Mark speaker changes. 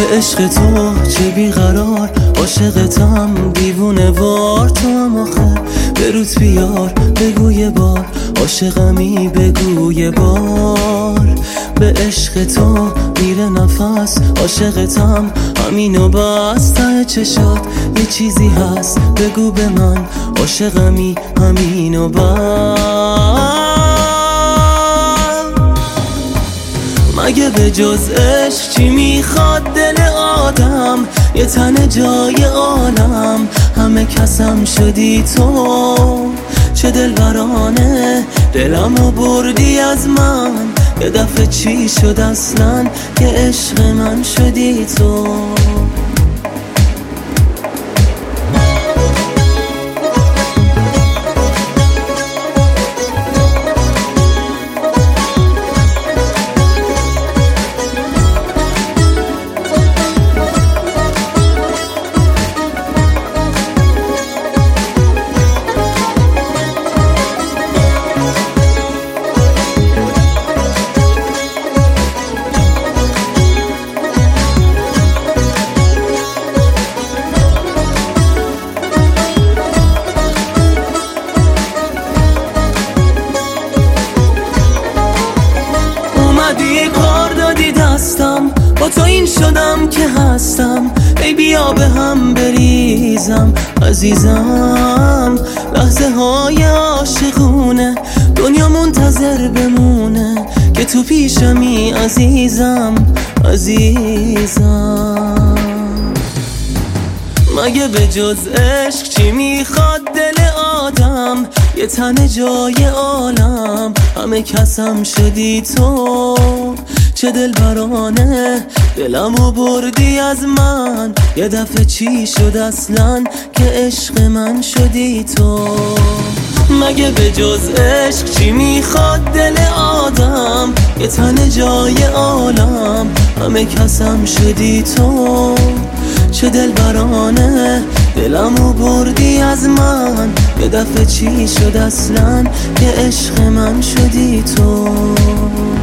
Speaker 1: به عشق تو چه بیقرار، عاشقتم دیوونه وار. تو هم آخه به روت بیار، بگو یه بار عاشقمی، بگو یه بار. به عشق تو میره نفس، عاشقتم همینو بس. ته چشات یه چیزی هست، بگو به من عاشقمی، همینو بس. مگه به جز عشق چی میخواد دل آدم؟ یه تن جای عالم، همه کسم شدی تو. چه دلبرانه دلمو بردی از من، یه دفعه چی شد اصلا که عشق من شدی تو. اومدی کار دادی دستم، با تو این شدم که هستم. ای بیا به هم بریزم عزیزم، لحظه های عاشقونه دنیا منتظر بمونه که تو پیشمی عزیزم عزیزم. مگه به جز عشق چی میخواد دل آدم؟ یه تن جای عالم، همه کسم شدی تو. چه دلبرانه دلمو بردی از من، یه دفعه چی شد اصلا که عشق من شدی تو. مگه به جز عشق چی میخواد دل آدم؟ یه تن جای عالم، همه کسم شدی تو. چه دلبرانه دلمو بردی از من، یه دفعه چی شد اصلا که عشق من شدی تو.